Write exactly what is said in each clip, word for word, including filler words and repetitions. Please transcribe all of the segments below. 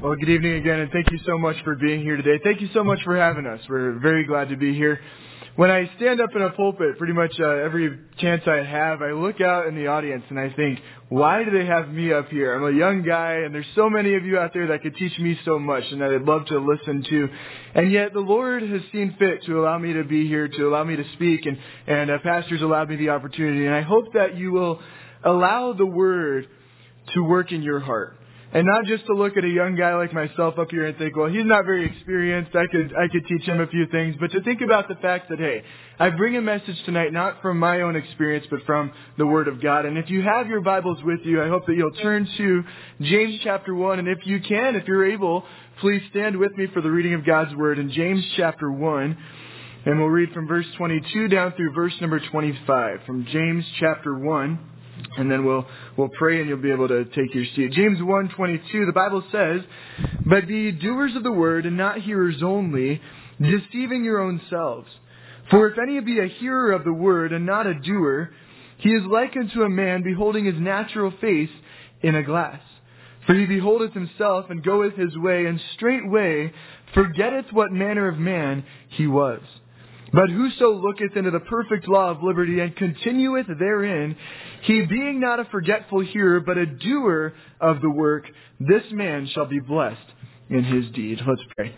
Well, good evening again, and thank you so much for being here today. Thank you so much for having us. We're very glad to be here. When I stand up in a pulpit, pretty much uh, every chance I have, I look out in the audience and I think, why do they have me up here? I'm a young guy, and there's so many of you out there that could teach me so much and that I'd love to listen to. And yet the Lord has seen fit to allow me to be here, to allow me to speak, and, and uh, pastors allowed me the opportunity. And I hope that you will allow the Word to work in your heart. And not just to look at a young guy like myself up here and think, well, he's not very experienced. I could I could teach him a few things. But to think about the fact that, hey, I bring a message tonight not from my own experience, but from the Word of God. And if you have your Bibles with you, I hope that you'll turn to James chapter one. And if you can, if you're able, please stand with me for the reading of God's Word in James chapter one. And we'll read from verse twenty-two down through verse number twenty-five. From James chapter one. And then we'll we'll pray and you'll be able to take your seat. James one twenty-two, the Bible says, "But be doers of the word and not hearers only, deceiving your own selves. For if any be a hearer of the word and not a doer, he is like unto a man beholding his natural face in a glass. For he beholdeth himself and goeth his way, and straightway forgetteth what manner of man he was. But whoso looketh into the perfect law of liberty and continueth therein, he being not a forgetful hearer, but a doer of the work, this man shall be blessed in his deed." Let's pray.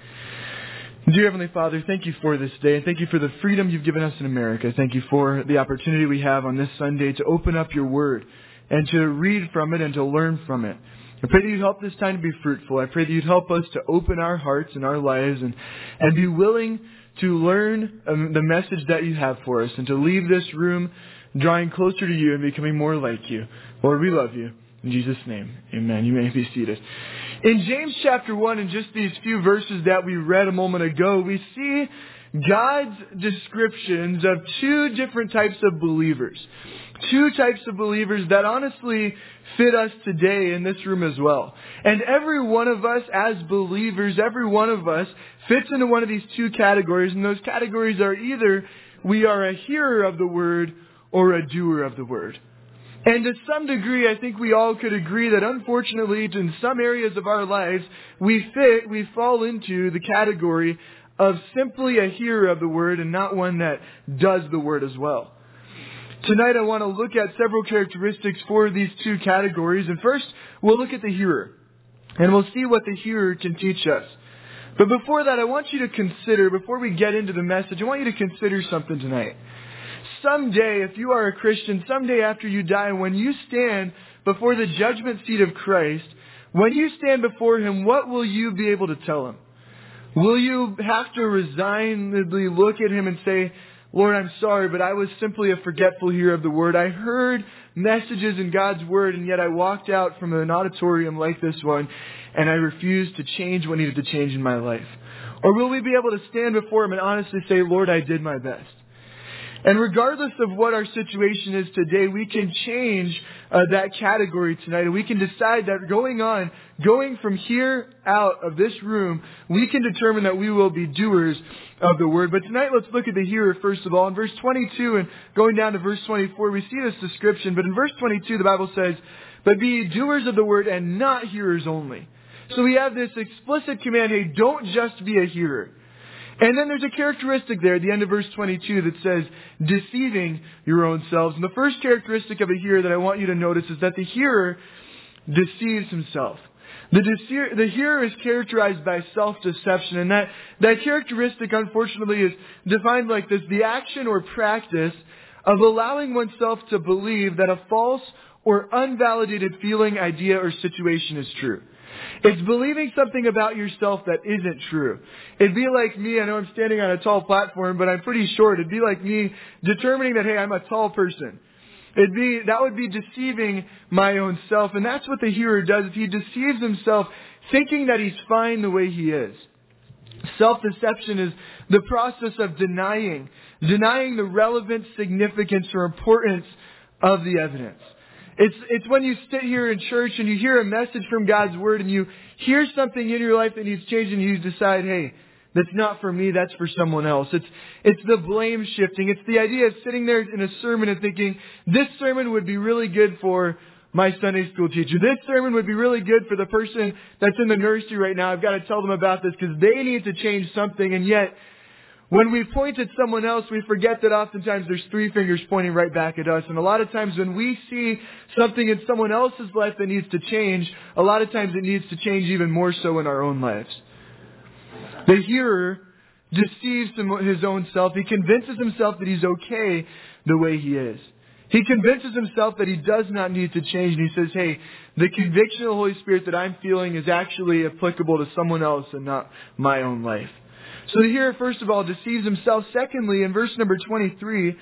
Dear Heavenly Father, thank you for this day, and thank you for the freedom you've given us in America. Thank you for the opportunity we have on this Sunday to open up your word and to read from it and to learn from it. I pray that you'd help this time to be fruitful. I pray that you'd help us to open our hearts and our lives and, and be willing to learn um, the message that you have for us and to leave this room drawing closer to you and becoming more like you. Lord, we love you. In Jesus' name, amen. You may be seated. In James chapter one, in just these few verses that we read a moment ago, we see God's descriptions of two different types of believers. Two types of believers that honestly fit us today in this room as well. And every one of us as believers, every one of us fits into one of these two categories. And those categories are either we are a hearer of the word or a doer of the word. And to some degree, I think we all could agree that unfortunately, in some areas of our lives, we fit, we fall into the category of simply a hearer of the word and not one that does the word as well. Tonight I want to look at several characteristics for these two categories. And first, we'll look at the hearer. And we'll see what the hearer can teach us. But before that, I want you to consider, before we get into the message, I want you to consider something tonight. Someday, if you are a Christian, someday after you die, when you stand before the judgment seat of Christ, when you stand before Him, what will you be able to tell Him? Will you have to resignedly look at Him and say, "Lord, I'm sorry, but I was simply a forgetful hearer of the word. I heard messages in God's word, and yet I walked out from an auditorium like this one, and I refused to change what needed to change in my life"? Or will we be able to stand before Him and honestly say, "Lord, I did my best"? And regardless of what our situation is today, we can change uh, that category tonight. And we can decide that going on, going from here out of this room, we can determine that we will be doers of the word. But tonight, let's look at the hearer first of all. In verse twenty-two and going down to verse twenty-four, we see this description. But in verse twenty-two, the Bible says, "But be ye doers of the word and not hearers only." So we have this explicit command, hey, don't just be a hearer. And then there's a characteristic there at the end of verse twenty-two that says, deceiving your own selves. And the first characteristic of a hearer that I want you to notice is that the hearer deceives himself. The, dece- the hearer is characterized by self-deception. And that, that characteristic, unfortunately, is defined like this: the action or practice of allowing oneself to believe that a false or unvalidated feeling, idea, or situation is true. It's believing something about yourself that isn't true. It'd be like me, I know I'm standing on a tall platform, but I'm pretty short. It'd be like me determining that, hey, I'm a tall person. It'd be, that would be deceiving my own self. And that's what the hearer does. He deceives himself thinking that he's fine the way he is. Self-deception is the process of denying, denying the relevant significance or importance of the evidence. It's it's when you sit here in church and you hear a message from God's Word and you hear something in your life that needs changing, and you decide, hey, that's not for me, that's for someone else. It's it's the blame shifting. It's the idea of sitting there in a sermon and thinking, this sermon would be really good for my Sunday school teacher. This sermon would be really good for the person that's in the nursery right now. I've got to tell them about this because they need to change something. And yet, when we point at someone else, we forget that oftentimes there's three fingers pointing right back at us. And a lot of times when we see something in someone else's life that needs to change, a lot of times it needs to change even more so in our own lives. The hearer deceives his own self. He convinces himself that he's okay the way he is. He convinces himself that he does not need to change. And he says, hey, the conviction of the Holy Spirit that I'm feeling is actually applicable to someone else and not my own life. So the hearer, first of all, deceives himself. Secondly, in verse number twenty-three,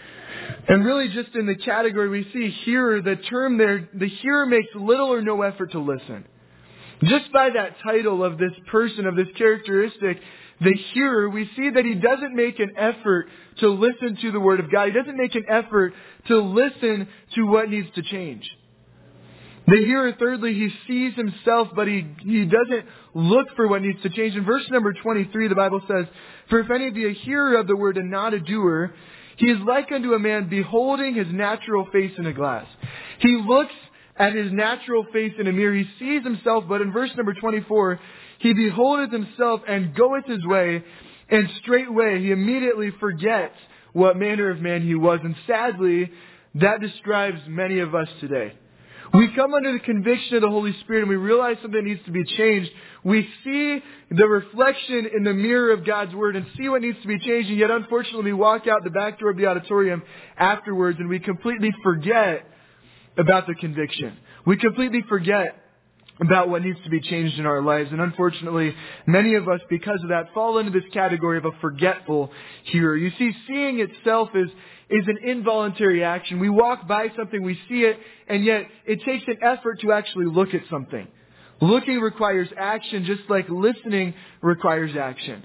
and really just in the category we see hearer, the term there, the hearer makes little or no effort to listen. Just by that title of this person, of this characteristic, the hearer, we see that he doesn't make an effort to listen to the Word of God. He doesn't make an effort to listen to what needs to change. The hearer, thirdly, he sees himself, but he, he doesn't look for what needs to change. In verse number twenty-three, the Bible says, for if any be a hearer of the Word and not a doer, he is like unto a man beholding his natural face in a glass. He looks at his natural face in a mirror. He sees himself, but in verse number twenty-four, he beholdeth himself and goeth his way, and straightway he immediately forgets what manner of man he was. And sadly, that describes many of us today. We come under the conviction of the Holy Spirit and we realize something needs to be changed. We see the reflection in the mirror of God's Word and see what needs to be changed. And yet, unfortunately, we walk out the back door of the auditorium afterwards and we completely forget about the conviction. We completely forget about what needs to be changed in our lives. And unfortunately, many of us, because of that, fall into this category of a forgetful hearer. You see, seeing itself is, is an involuntary action. We walk by something, we see it, and yet it takes an effort to actually look at something. Looking requires action, just like listening requires action.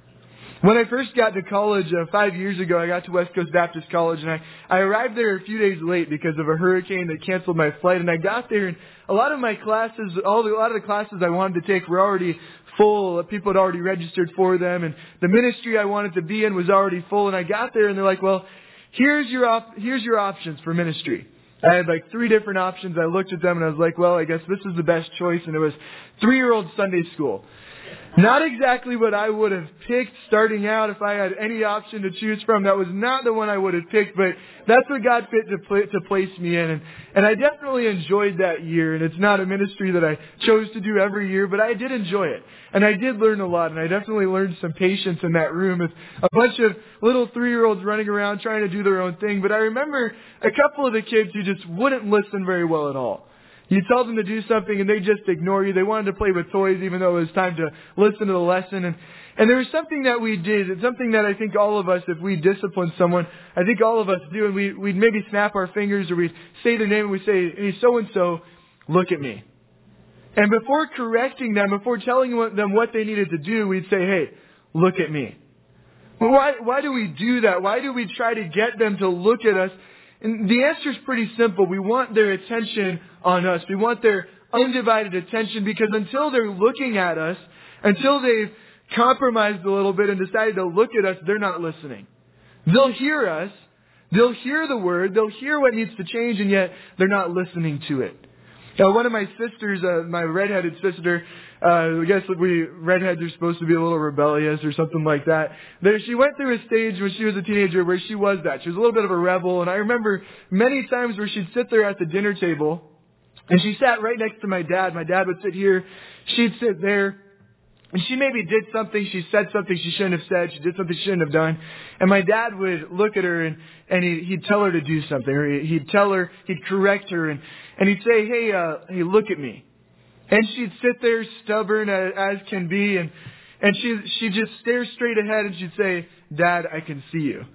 When I first got to college uh, five years ago, I got to West Coast Baptist College, and I, I arrived there a few days late because of a hurricane that canceled my flight. And I got there, and a lot of my classes, all the, a lot of the classes I wanted to take were already full. People had already registered for them, and the ministry I wanted to be in was already full. And I got there, and they're like, "Well, here's your op- here's your options for ministry." I had like three different options. I looked at them, and I was like, "Well, I guess this is the best choice." And it was three-year-old Sunday school. Not exactly what I would have picked starting out if I had any option to choose from. That was not the one I would have picked, but that's what God fit to, pl- to place me in. And, and I definitely enjoyed that year. And it's not a ministry that I chose to do every year, but I did enjoy it. And I did learn a lot. And I definitely learned some patience in that room with a bunch of little three-year-olds running around trying to do their own thing. But I remember a couple of the kids who just wouldn't listen very well at all. You tell them to do something and they just ignore you. They wanted to play with toys even though it was time to listen to the lesson. And, and there was something that we did. It's something that I think all of us, if we discipline someone, I think all of us do. And we, we'd maybe snap our fingers or we'd say their name and we'd say, "Hey, so-and-so, look at me." And before correcting them, before telling them what they needed to do, we'd say, "Hey, look at me." Well, why, why do we do that? Why do we try to get them to look at us? And the answer is pretty simple. We want their attention on us. We want their undivided attention because until they're looking at us, until they've compromised a little bit and decided to look at us, they're not listening. They'll hear us. They'll hear the Word. They'll hear what needs to change, and yet they're not listening to it. Now, one of my sisters, uh, my redheaded sister, uh, I guess we redheads are supposed to be a little rebellious or something like that. There, she went through a stage when she was a teenager where she was that. She was a little bit of a rebel, and I remember many times where she'd sit there at the dinner table, and she sat right next to my dad. My dad would sit here, she'd sit there. And she maybe did something, she said something she shouldn't have said, she did something she shouldn't have done. And my dad would look at her and, and he, he'd tell her to do something. Or he'd tell her, he'd correct her. And, and he'd say, hey, uh, hey, look at me. And she'd sit there stubborn as, as can be. And, and she, she'd just stare straight ahead and she'd say, "Dad, I can see you."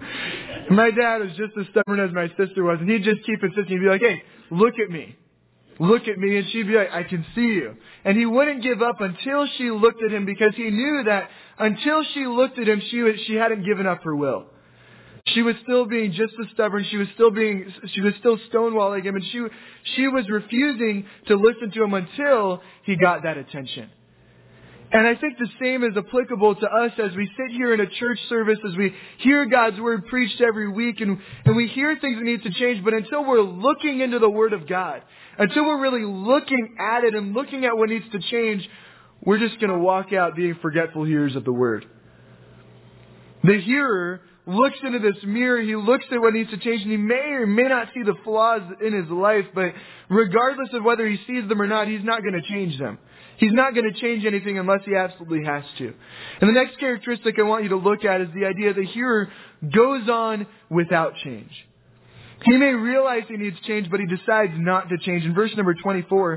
My dad was just as stubborn as my sister was. And he'd just keep insisting. He'd be like, "Hey, look at me. Look at me." And she'd be like, "I can see you." And he wouldn't give up until she looked at him because he knew that until she looked at him, she was, she hadn't given up her will. She was still being just as stubborn. She was still being, she was still stonewalling him. And she, she was refusing to listen to him until he got that attention. And I think the same is applicable to us as we sit here in a church service, as we hear God's Word preached every week, and, and we hear things that need to change. But until we're looking into the Word of God, until we're really looking at it and looking at what needs to change, we're just going to walk out being forgetful hearers of the Word. The hearer looks into this mirror, he looks at what needs to change, and he may or may not see the flaws in his life, but regardless of whether he sees them or not, he's not going to change them. He's not going to change anything unless he absolutely has to. And the next characteristic I want you to look at is the idea the hearer goes on without change. He may realize he needs change, but he decides not to change. In verse number twenty-four,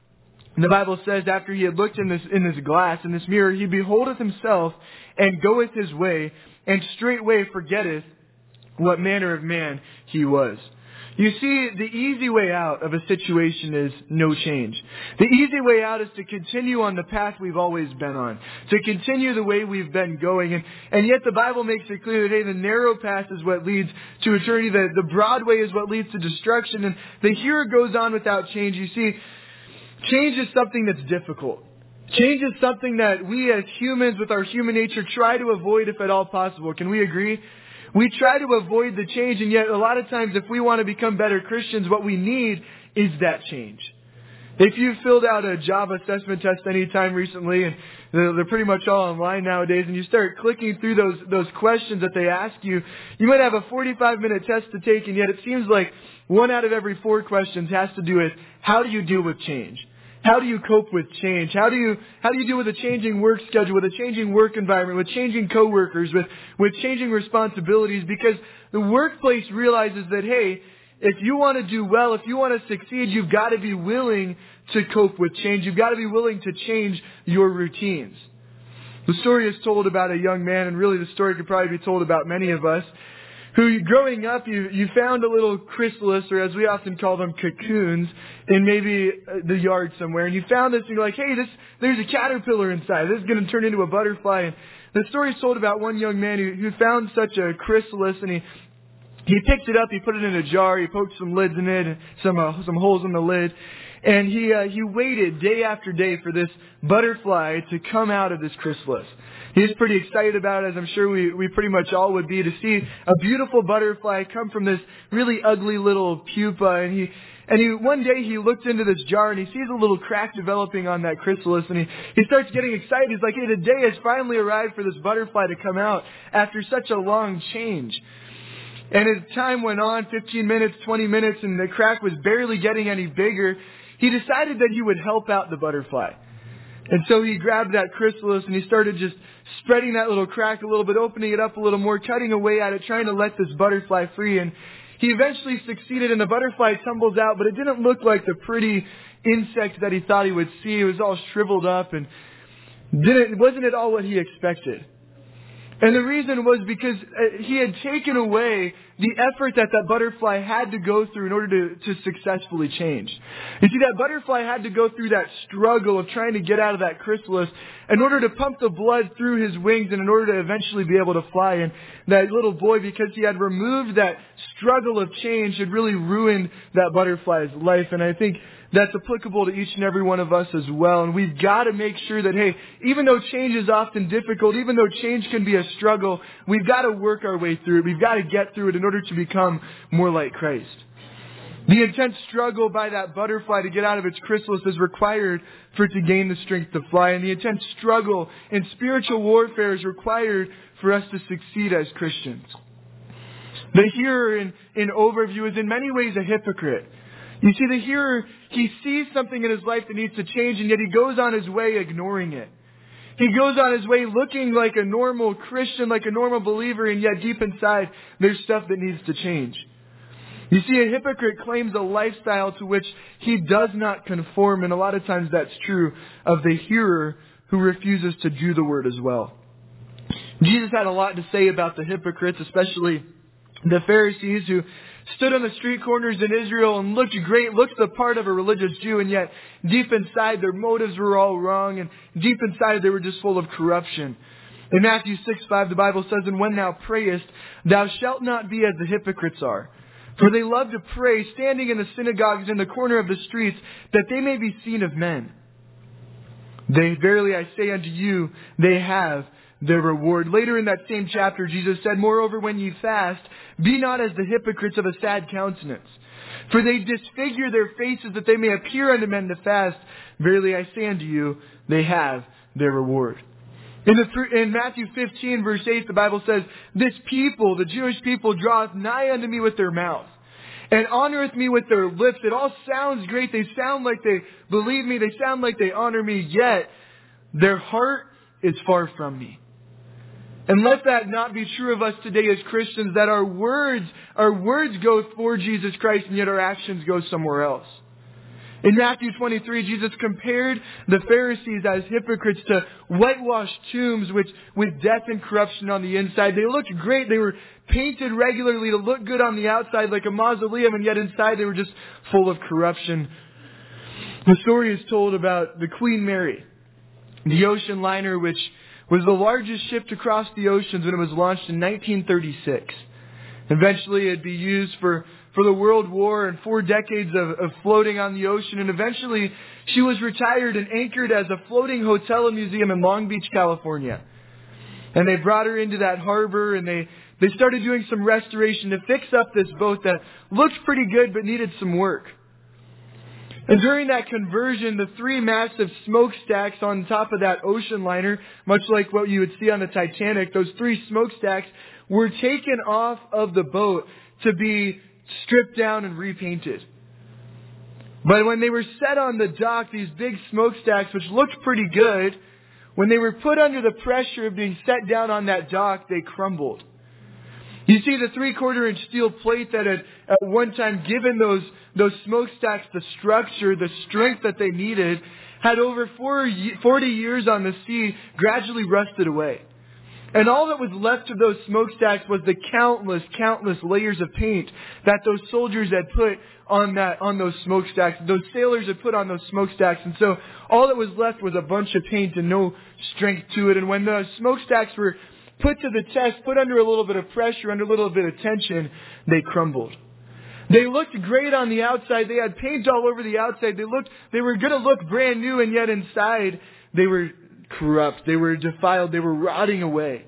the Bible says, after he had looked in this in this glass, in this mirror, he beholdeth himself, and goeth his way, and straightway forgetteth what manner of man he was. You see, the easy way out of a situation is no change. The easy way out is to continue on the path we've always been on, to continue the way we've been going. And, and yet the Bible makes it clear that, hey, the narrow path is what leads to eternity. The, the broad way is what leads to destruction. And the hearer goes on without change. You see, change is something that's difficult. Change is something that we as humans with our human nature try to avoid if at all possible. Can we agree? We try to avoid the change, and yet a lot of times if we want to become better Christians, what we need is that change. If you've filled out a Java assessment test any time recently, and they're, they're pretty much all online nowadays, and you start clicking through those, those questions that they ask you, you might have a forty-five minute test to take, and yet it seems like one out of every four questions has to do with how do you deal with change? How do you cope with change? How do you how do you deal with a changing work schedule, with a changing work environment, with changing coworkers, with, with changing responsibilities? Because the workplace realizes that, hey, if you want to do well, if you want to succeed, you've got to be willing to cope with change. You've got to be willing to change your routines. The story is told about a young man, and really the story could probably be told about many of us, who growing up, you, you found a little chrysalis, or as we often call them, cocoons, in maybe the yard somewhere. And you found this, and you're like, hey, this there's a caterpillar inside. This is going to turn into a butterfly. And the story is told about one young man who, who found such a chrysalis, and he he picked it up, he put it in a jar, he poked some lids in it, and some uh, some holes in the lid. And he uh, he waited day after day for this butterfly to come out of this chrysalis. He was pretty excited about it, as I'm sure we, we pretty much all would be, to see a beautiful butterfly come from this really ugly little pupa. And he and he one day he looked into this jar and he sees a little crack developing on that chrysalis, and he, he starts getting excited. He's like, hey, the day has finally arrived for this butterfly to come out after such a long change. And as time went on, fifteen minutes, twenty minutes, and the crack was barely getting any bigger, he decided that he would help out the butterfly. And so he grabbed that chrysalis and he started just spreading that little crack a little bit, opening it up a little more, cutting away at it, trying to let this butterfly free. And he eventually succeeded, and the butterfly tumbles out, but it didn't look like the pretty insect that he thought he would see. It was all shriveled up, and didn't, wasn't at all what he expected. And the reason was because he had taken away the effort that that butterfly had to go through in order to, to successfully change. You see, that butterfly had to go through that struggle of trying to get out of that chrysalis in order to pump the blood through his wings and in order to eventually be able to fly. And that little boy, because he had removed that struggle of change, had really ruined that butterfly's life. And I think that's applicable to each and every one of us as well. And we've got to make sure that, hey, even though change is often difficult, even though change can be a struggle, we've got to work our way through it. We've got to get through it in order to become more like Christ. The intense struggle by that butterfly to get out of its chrysalis is required for it to gain the strength to fly. And the intense struggle in spiritual warfare is required for us to succeed as Christians. The hearer, in, in overview, is in many ways a hypocrite. You see, the hearer, he sees something in his life that needs to change, and yet he goes on his way ignoring it. He goes on his way looking like a normal Christian, like a normal believer, and yet deep inside, there's stuff that needs to change. You see, a hypocrite claims a lifestyle to which he does not conform, and a lot of times that's true of the hearer who refuses to do the word as well. Jesus had a lot to say about the hypocrites, especially the Pharisees, who stood on the street corners in Israel and looked great, looked the part of a religious Jew, and yet deep inside their motives were all wrong, and deep inside they were just full of corruption. In Matthew six five, the Bible says, "And when thou prayest, thou shalt not be as the hypocrites are. For they love to pray, standing in the synagogues in the corner of the streets, that they may be seen of men. They, verily I say unto you, they have their reward. Later in that same chapter, Jesus said, Moreover, when ye fast, be not as the hypocrites of a sad countenance. For they disfigure their faces that they may appear unto men to fast. Verily I say unto you, they have their reward. In, the, in Matthew fifteen, verse eight, the Bible says, This people, the Jewish people, draweth nigh unto me with their mouth, and honoreth me with their lips. It all sounds great. They sound like they believe me. They sound like they honor me. Yet, their heart is far from me. And let that not be true of us today as Christians, that our words, our words go for Jesus Christ, and yet our actions go somewhere else. In Matthew twenty-three, Jesus compared the Pharisees as hypocrites to whitewashed tombs which, with death and corruption on the inside. They looked great. They were painted regularly to look good on the outside like a mausoleum, and yet inside they were just full of corruption. The story is told about the Queen Mary, the ocean liner which was the largest ship to cross the oceans when it was launched in nineteen thirty-six. Eventually it'd be used for, for the World War and four decades of, of floating on the ocean. And eventually she was retired and anchored as a floating hotel and museum in Long Beach, California. And they brought her into that harbor, and they, they started doing some restoration to fix up this boat that looked pretty good but needed some work. And during that conversion, the three massive smokestacks on top of that ocean liner, much like what you would see on the Titanic, those three smokestacks were taken off of the boat to be stripped down and repainted. But when they were set on the dock, these big smokestacks, which looked pretty good, when they were put under the pressure of being set down on that dock, they crumbled. You see, the three-quarter inch steel plate that had at one time given those, those smokestacks the structure, the strength that they needed, had over forty years on the sea gradually rusted away. And all that was left of those smokestacks was the countless, countless layers of paint that those soldiers had put on that, on those smokestacks. Those sailors had put on those smokestacks. And so all that was left was a bunch of paint and no strength to it. And when the smokestacks were put to the test, put under a little bit of pressure, under a little bit of tension, they crumbled. They looked great on the outside. They had paint all over the outside. They looked, they were going to look brand new, and yet inside they were corrupt. They were defiled. They were rotting away.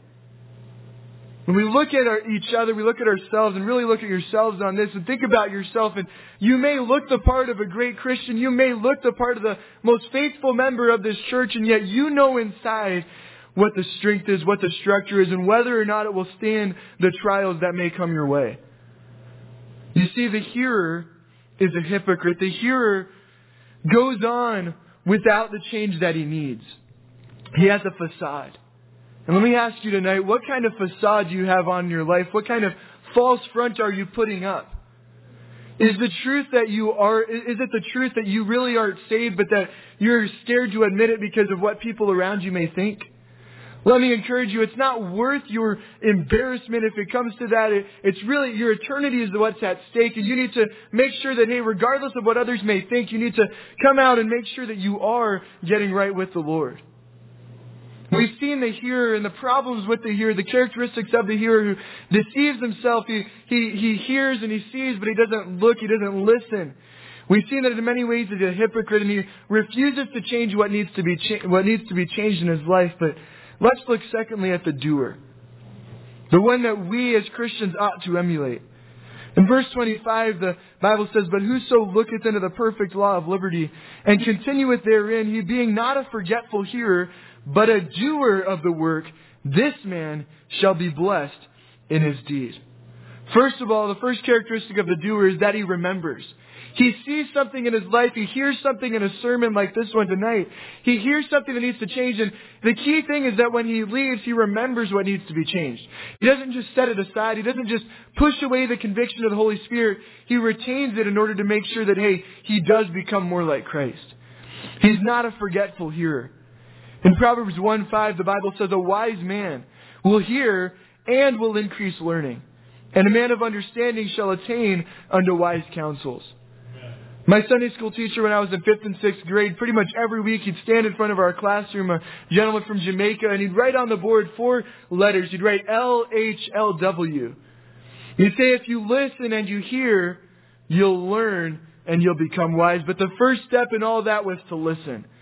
When we look at our, each other, we look at ourselves and really look at yourselves on this and think about yourself. And you may look the part of a great Christian. You may look the part of the most faithful member of this church, and yet you know inside what the strength is, what the structure is, and whether or not it will stand the trials that may come your way. You see, the hearer is a hypocrite. The hearer goes on without the change that he needs. He has a facade. And let me ask you tonight, what kind of facade do you have on your life? What kind of false front are you putting up? Is the truth that you are, is it the truth that you really aren't saved, but that you're scared to admit it because of what people around you may think? Let me encourage you, it's not worth your embarrassment if it comes to that. It, it's really, your eternity is what's at stake. And you need to make sure that, hey, regardless of what others may think, you need to come out and make sure that you are getting right with the Lord. We've seen the hearer and the problems with the hearer, the characteristics of the hearer who deceives himself. He, he, he hears and he sees, but he doesn't look, he doesn't listen. We've seen that in many ways he's a hypocrite, and he refuses to change what needs to be cha- what needs to be changed in his life. But let's look secondly at the doer, the one that we as Christians ought to emulate. In verse twenty-five, the Bible says, But whoso looketh into the perfect law of liberty, and continueth therein, he being not a forgetful hearer, but a doer of the work, this man shall be blessed in his deed. First of all, the first characteristic of the doer is that he remembers. He sees something in his life. He hears something in a sermon like this one tonight. He hears something that needs to change. And the key thing is that when he leaves, he remembers what needs to be changed. He doesn't just set it aside. He doesn't just push away the conviction of the Holy Spirit. He retains it in order to make sure that, hey, he does become more like Christ. He's not a forgetful hearer. In Proverbs one five, the Bible says, A wise man will hear and will increase learning, and a man of understanding shall attain unto wise counsels. My Sunday school teacher when I was in fifth and sixth grade, pretty much every week he'd stand in front of our classroom, a gentleman from Jamaica, and he'd write on the board four letters. He'd write L H L W. He'd say, if you listen and you hear, you'll learn and you'll become wise. But the first step in all that was to listen.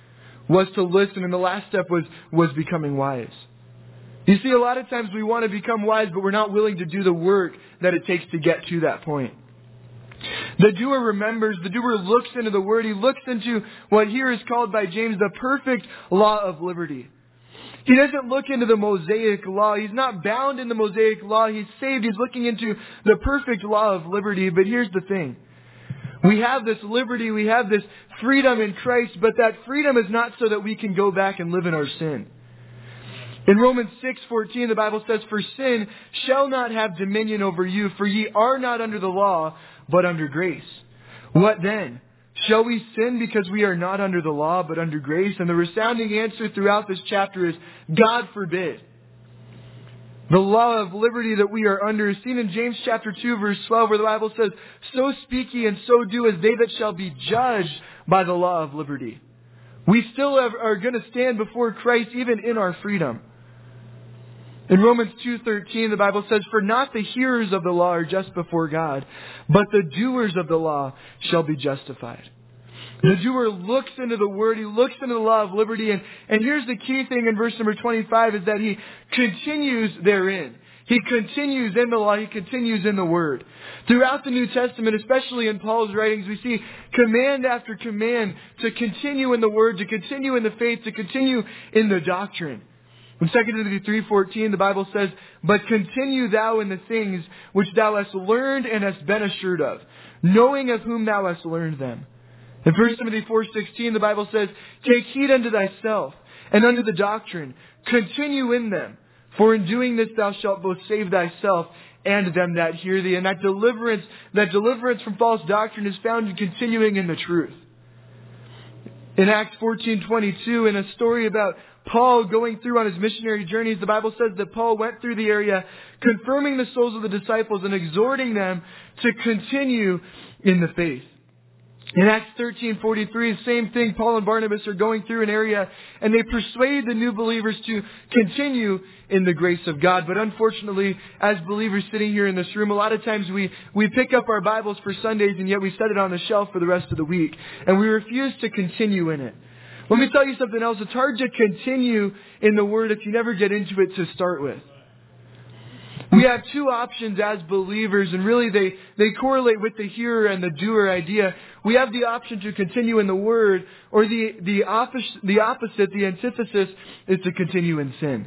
was to listen, and the last step was, was becoming wise. You see, a lot of times we want to become wise, but we're not willing to do the work that it takes to get to that point. The doer remembers, the doer looks into the Word. He looks into what here is called by James the perfect law of liberty. He doesn't look into the Mosaic law. He's not bound in the Mosaic law. He's saved. He's looking into the perfect law of liberty. But here's the thing. We have this liberty. We have this freedom in Christ. But that freedom is not so that we can go back and live in our sin. In Romans six fourteen, the Bible says, "For sin shall not have dominion over you, for ye are not under the law, but under grace." What then? Shall we sin because we are not under the law, but under grace? And the resounding answer throughout this chapter is, God forbid. The law of liberty that we are under is seen in James chapter two, verse twelve, where the Bible says, "So speak ye and so do as they that shall be judged by the law of liberty." We still have, are going to stand before Christ even in our freedom. In Romans two thirteen, the Bible says, "For not the hearers of the law are just before God, but the doers of the law shall be justified." The doer looks into the Word, he looks into the law of liberty, and, and here's the key thing in verse number twenty-five is that he continues therein. He continues in the law, he continues in the Word. Throughout the New Testament, especially in Paul's writings, we see command after command to continue in the Word, to continue in the faith, to continue in the doctrine. In Second Timothy three fourteen, the Bible says, "But continue thou in the things which thou hast learned and hast been assured of, knowing of whom thou hast learned them." In First Timothy four sixteen, the Bible says, "Take heed unto thyself and unto the doctrine. Continue in them, for in doing this thou shalt both save thyself and them that hear thee." And that deliverance, that deliverance from false doctrine is found in continuing in the truth. In Acts fourteen twenty-two, in a story about Paul going through on his missionary journeys, the Bible says that Paul went through the area confirming the souls of the disciples and exhorting them to continue in the faith. In Acts thirteen forty-three, the same thing, Paul and Barnabas are going through an area and they persuade the new believers to continue in the grace of God. But unfortunately, as believers sitting here in this room, a lot of times we, we pick up our Bibles for Sundays and yet we set it on the shelf for the rest of the week. And we refuse to continue in it. Let me tell you something else. It's hard to continue in the Word if you never get into it to start with. We have two options as believers, and really they, they correlate with the hearer and the doer idea. We have the option to continue in the Word, or the, the, opposite, the opposite, the antithesis, is to continue in sin.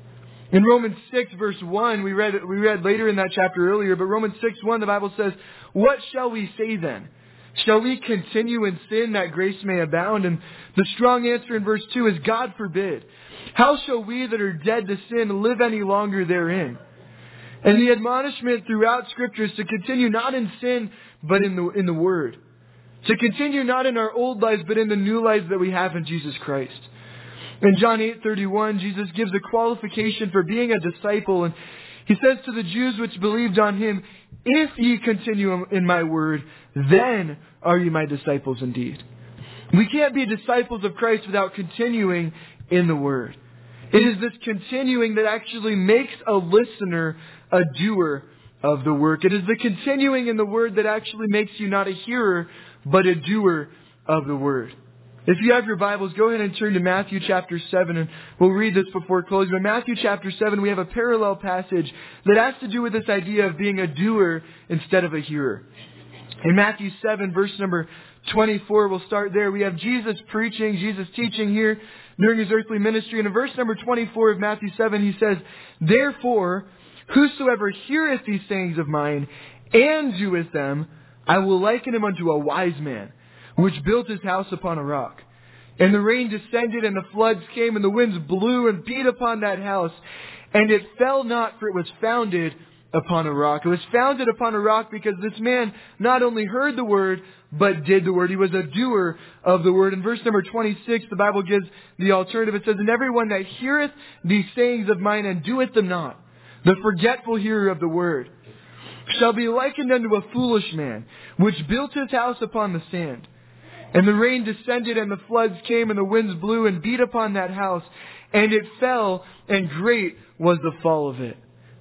In Romans six, verse one, we read, we read later in that chapter earlier, but Romans six one, the Bible says, "What shall we say then? Shall we continue in sin that grace may abound?" And the strong answer in verse two is, God forbid. How shall we that are dead to sin live any longer therein? And the admonishment throughout Scripture is to continue not in sin, but in the, in the Word. To continue not in our old lives, but in the new lives that we have in Jesus Christ. In John eight thirty-one, Jesus gives a qualification for being a disciple. And He says to the Jews which believed on Him, "If ye continue in my word, then are ye my disciples indeed." We can't be disciples of Christ without continuing in the Word. It is this continuing that actually makes a listener a doer of the work. It is the continuing in the Word that actually makes you not a hearer, but a doer of the Word. If you have your Bibles, go ahead and turn to Matthew chapter seven, and we'll read this before closing. In Matthew chapter seven, we have a parallel passage that has to do with this idea of being a doer instead of a hearer. In Matthew seven, verse number twenty-four, we'll start there. We have Jesus preaching, Jesus teaching here during His earthly ministry. And in verse number twenty-four of Matthew seven, He says, "Therefore, whosoever heareth these sayings of mine, and doeth them, I will liken him unto a wise man, which built his house upon a rock. And the rain descended, and the floods came, and the winds blew and beat upon that house. And it fell not, for it was founded upon a rock." It was founded upon a rock because this man not only heard the Word, but did the Word. He was a doer of the Word. In verse number twenty-six, the Bible gives the alternative. It says, "And everyone that heareth these sayings of mine, and doeth them not, the forgetful hearer of the Word, shall be likened unto a foolish man, which built his house upon the sand. And the rain descended, and the floods came, and the winds blew and beat upon that house, and it fell, and great was the fall of it."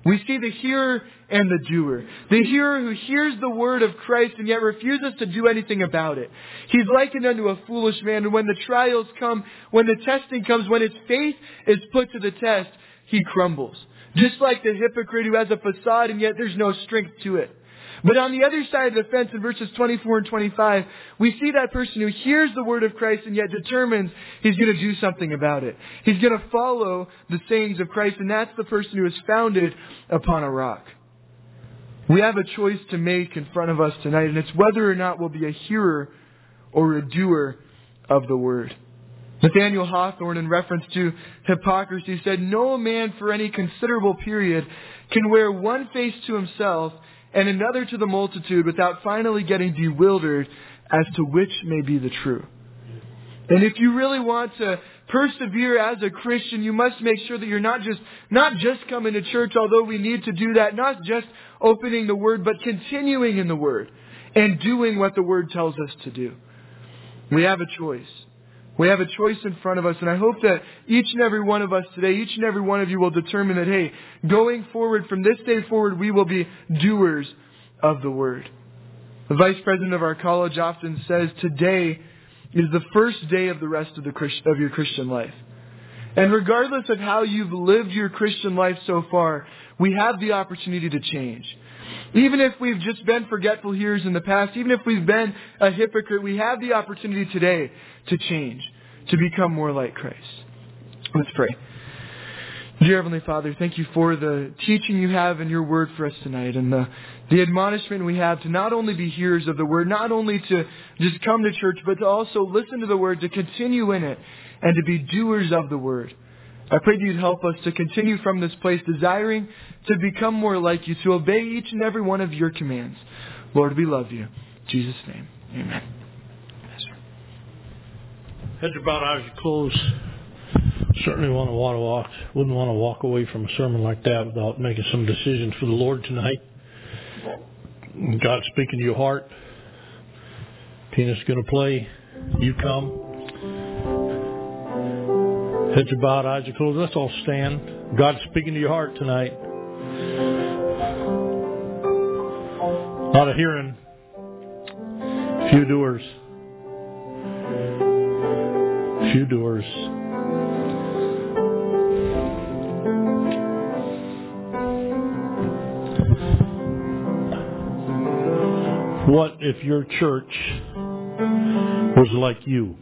We see the hearer and the doer. The hearer who hears the word of Christ and yet refuses to do anything about it. He's likened unto a foolish man, and when the trials come, when the testing comes, when his faith is put to the test, he crumbles. Just like the hypocrite who has a facade and yet there's no strength to it. But on the other side of the fence, in verses twenty-four and twenty-five, we see that person who hears the word of Christ and yet determines he's going to do something about it. He's going to follow the sayings of Christ, and that's the person who is founded upon a rock. We have a choice to make in front of us tonight, and it's whether or not we'll be a hearer or a doer of the word. Nathaniel Hawthorne, in reference to hypocrisy, said, "No man for any considerable period can wear one face to himself and another to the multitude without finally getting bewildered as to which may be the true." And if you really want to persevere as a Christian, you must make sure that you're not just not just coming to church, although we need to do that, not just opening the Word, but continuing in the Word and doing what the Word tells us to do. We have a choice. We have a choice in front of us, and I hope that each and every one of us today, each and every one of you will determine that, hey, going forward, from this day forward, we will be doers of the Word. The vice president of our college often says, today is the first day of the rest of, the Christ- of your Christian life. And regardless of how you've lived your Christian life so far, we have the opportunity to change. Even if we've just been forgetful hearers in the past, even if we've been a hypocrite, we have the opportunity today to change, to become more like Christ. Let's pray. Dear Heavenly Father, thank you for the teaching you have in your word for us tonight, and the, the admonishment we have to not only be hearers of the word, not only to just come to church, but to also listen to the word, to continue in it, and to be doers of the word. I pray that you'd help us to continue from this place desiring to become more like you, to obey each and every one of your commands. Lord, we love you. In Jesus' name, amen. Yes, sir. Heads are bowed, eyes are closed. Certainly want to walk, wouldn't want to walk away from a sermon like that without making some decisions for the Lord tonight. God speaking to your heart. Tina's going to play. You come. Heads are bowed, eyes are closed. Let's all stand. God's speaking to your heart tonight. A lot of hearing. Few doers. Few doers. What if your church was like you?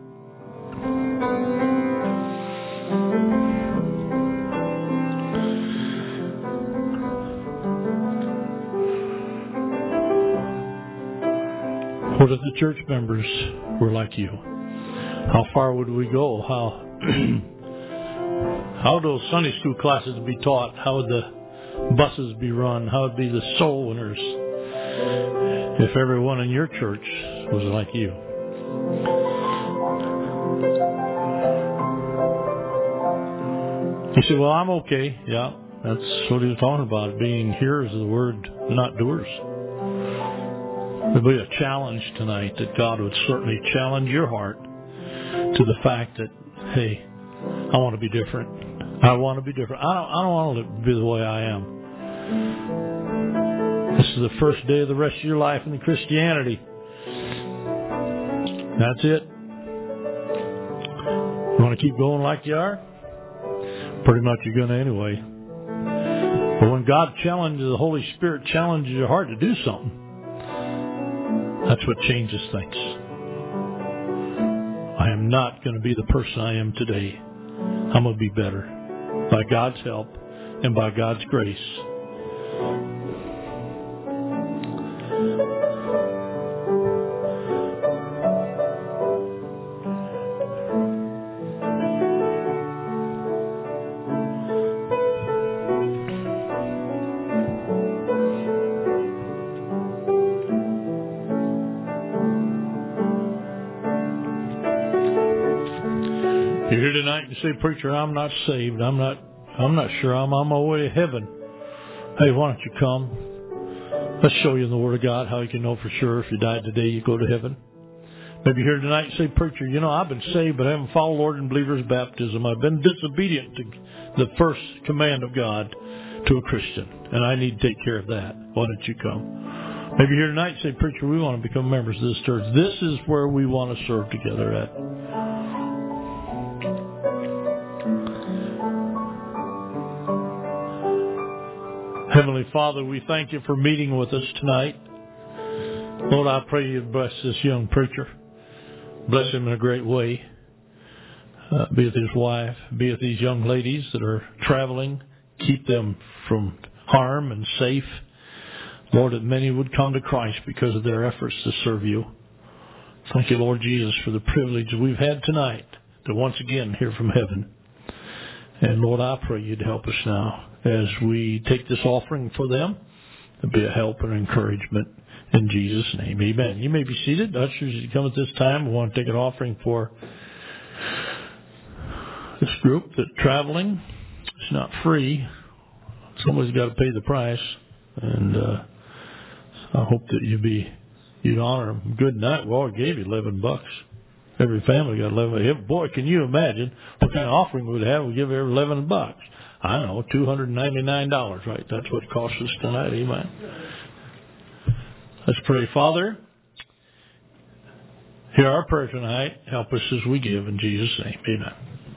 What if the church members were like you? How far would we go? How how would those Sunday school classes be taught? How would the buses be run? How would be the soul winners if everyone in your church was like you? You say, well, I'm okay. Yeah, that's what he was talking about, being hearers of the word, not doers. There'll be a challenge tonight that God would certainly challenge your heart to the fact that, hey, I want to be different. I want to be different. I don't, I don't want to be the way I am. This is the first day of the rest of your life in Christianity. That's it. You want to keep going like you are? Pretty much you're going to anyway. But when God challenges, the Holy Spirit challenges your heart to do something, that's what changes things. I am not going to be the person I am today. I'm going to be better by God's help and by God's grace. You're here tonight and say, preacher, I'm not saved. I'm not I'm not sure I'm on my way to heaven. Hey, why don't you come? Let's show you in the Word of God how you can know for sure if you died today you go to heaven. Maybe you're here tonight and say, preacher, you know, I've been saved, but I haven't followed Lord and believer's baptism. I've been disobedient to the first command of God. to a Christian, and I need to take care of that. Why don't you come? Maybe you're here tonight and say, preacher, we want to become members of this church. This is where we want to serve together at. Heavenly Father, we thank you for meeting with us tonight. Lord, I pray you bless this young preacher. Bless him in a great way. Uh, be with his wife. Be with these young ladies that are traveling. Keep them from harm and safe. Lord, that many would come to Christ because of their efforts to serve you. Thank you, Lord Jesus, for the privilege we've had tonight to once again hear from heaven. And Lord, I pray you'd help us now as we take this offering for them to be a help and encouragement in Jesus' name. Amen. You may be seated. Ushers, as you come at this time, we want to take an offering for this group that's traveling. It's not free. Somebody's got to pay the price. And uh, I hope that you be, you'd honor them. Good night. Well, I gave you eleven bucks. Every family got eleven. Boy, can you imagine what kind of offering we'd have? We give every eleven bucks. I know, two hundred ninety-nine dollars, right? That's what it costs us tonight. Amen. Let's pray. Father, hear our prayer tonight. Help us as we give in Jesus' name. Amen.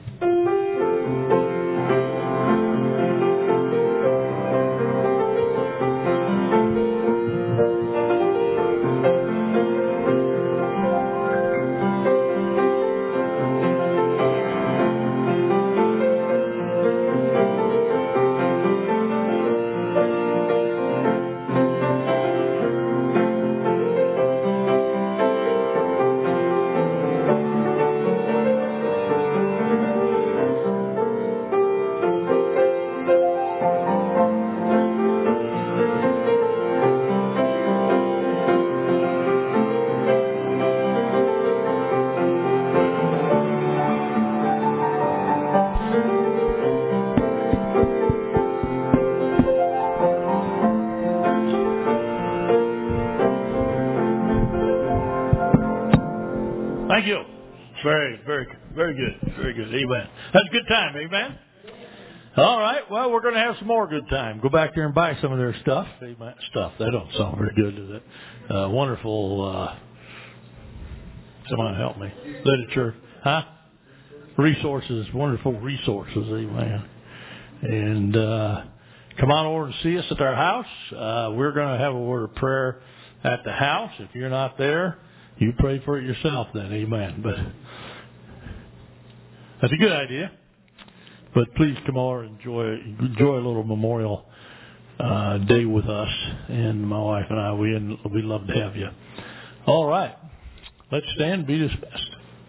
Thank you. Very, very, very good. Very good. Amen. That's a good time. Amen. All right. Well, we're going to have some more good time. Go back there and buy some of their stuff. Amen. Stuff. That don't sound very good, does it? Uh, wonderful. Uh, someone help me. Literature. Huh? Resources. Wonderful resources. Amen. And uh, come on over and see us at our house. Uh, we're going to have a word of prayer at the house. If you're not there, you pray for it yourself then. Amen. But that's a good idea. But please come over and enjoy, enjoy a little memorial uh, day with us. And my wife and I, we we love to have you. All right. Let's stand and be dismissed.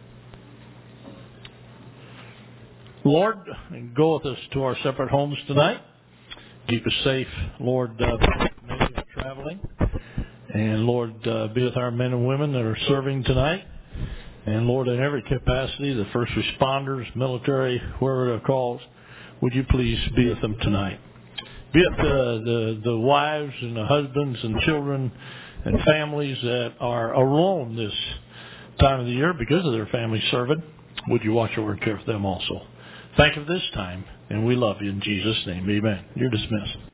Lord, go with us to our separate homes tonight. Keep us safe, Lord, uh, many are traveling. And, Lord, uh, be with our men and women that are serving tonight. And, Lord, in every capacity, the first responders, military, whoever they're called, would you please be with them tonight? Be with the, the, the wives and the husbands and children and families that are alone this time of the year because of their family serving. Would you watch over and care for them also? Thank you for this time, and we love you in Jesus' name. Amen. You're dismissed.